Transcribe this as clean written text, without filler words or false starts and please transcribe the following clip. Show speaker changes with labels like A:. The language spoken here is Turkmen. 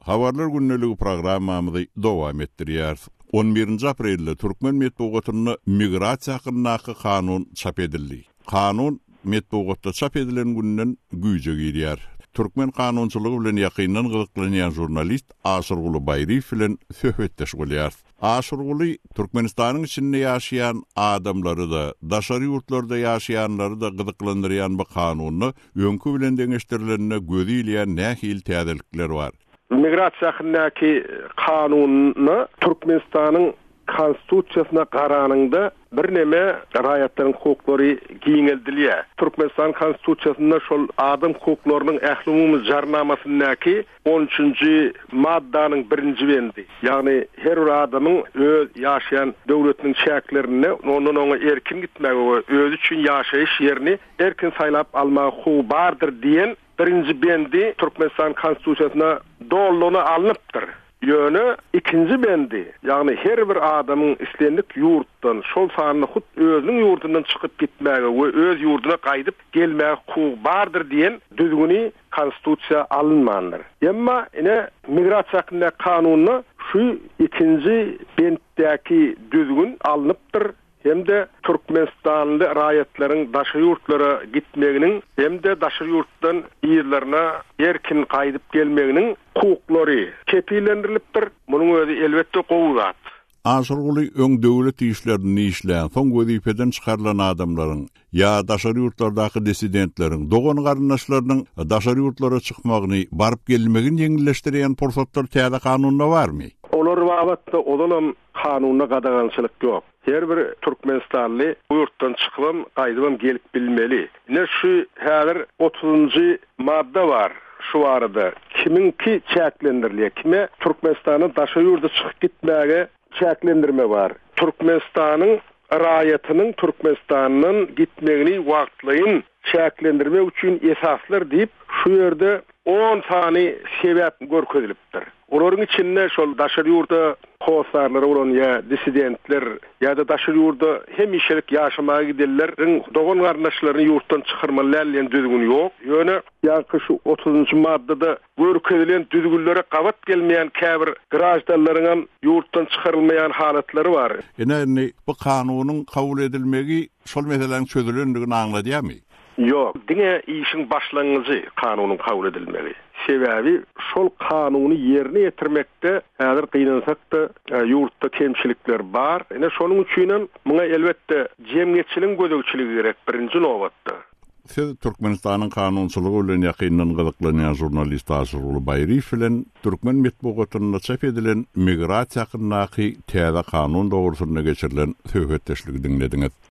A: Habarlar günneligi programmamyzy dowam etdirýär. 11 aprelde Türkmen Medeniýetine migrasiýa hakkyndaky kanun çap edildi. Kanun medeniýetde çap edilen günden güýje girýär. Türkmen kanunçylygy bilen ýakyndan gyzyklanýan jurnalist Aşyrguly Baýriýew bilen söhbetdeş bolýar. Aşyrguly Türkmenistanyň içinde ýaşaýan adamlary da, daşary ýurtlarda ýaşaýanlary da gyzyklandyrýan bu kanuny öňkü bilen deňeşdirilenine gözi ilýän nähil täzelikler bar.
B: Migrasiýa hakkyndaky kanuny Türkmenistanyň konstitusiýasyna garanyňda bir neme raýatlaryň hukuklary giňeldilýär. Türkmenistan konstitusiýasynda şol adam hukuklarynyň ählumumy jarnamasynyňky 13-nji maddanyň 1-nji bendi. Ýagny her bir adamyň öz ýaşaýan döwletiniň şäklerini onuň oňa erkin gitmegi we öz üçin ýaşaýyş ýerini erkin saýlap almagy hukuky bardyr diýen 1-nji bendi Türkmenistan konstitusiýasyna dolluğuna alınıptır. Yönü ikinci bendi, yani her bir adamın islenlik yurtdan, şol sanını hut özünün yurdundan çıkıp gitmegi ve öz yurduna kaydıp gelmegi hukuky bardyr diyen düzgünü konstitusiya alınmandır. Emma yine migrasiýa hakkyndaky kanunyna şu ikinci benddäki düzgün alınıptır. Hem de Türkmenistanlı raýatlaryň daşary ýurtlara gitmeginiň hem de daşary ýurtdan ýerlerine erkin gaýdyp gelmeginiň hukuklary kepillendirilipdir. Munyň özi elbetde gowzat.
A: Aşyrguly öň döwlet işlerini işleýän, soň wezipeden çykarylan adamlaryň ýa daşary ýurtlardaky disidentleriň, dogan garyndaşlarynyň daşary ýurtlara çykmagyny, baryp gelmegini ýeňilleşdirýän pursatlar täze kanunda barmy?
B: Olar wagtda odalam kanunna gadagançylyk ýok. Her bir Türkmenistanly bu yurtdan çykyp gaýdyp gelip bilmeli. Ne şu häzir 30-njy madda var. Şu arada kiminki çäklendirilýär, kime Türkmenistanyň daşary ýurda çykyp gitmäge çäklendirme var. Türkmenistanyň raýatynyň Türkmenistanyň gitmegini wagtlaýyn çäklendirme üçin esaslar diýip şu ýerde 10 sany sebäp görkezilipdir. Olaryň içinde şol daşary ýurda howsarlary bolan ýa disidentler ýa-da daşary ýurda hemişelik ýaşamaga gidenleriň dogan garyndaşlaryny ýurtdan çykyrmalar bilen düzgün ýok. Ýöne ýa-da şu 30-njy maddada görkezilen düzgünlere gabat gelmeýän käbir grajdanlaryň ýurtdan çykyrylmaýan halatlary bar.
A: Ene bu kanunyň kabul edilmegi şol meseleň çözülendigini aňladýarmy?
B: Yok, diňe işin başlangyjy kanunyň kabul edilmeli. Sebäbi şol kanuny ýerine ýetirmekde häzir gynansak-da ýurtda kemçilikler bar. Ene şonuň üçin muňa elbetde jemgyýetçiligiň gözegçiligi gerek birinji nowatda.
A: Siz Türkmenistanyň kanunçylygy bilen ýakyndan gyzyklanýan jurnalist Aşyrguly Baýriýew bilen Türkmen medeniýetinde çap edilen migrasiýa hakkyndaky täze kanun dogrusyna geçirilen söhbetdeşligi dinlediňiz.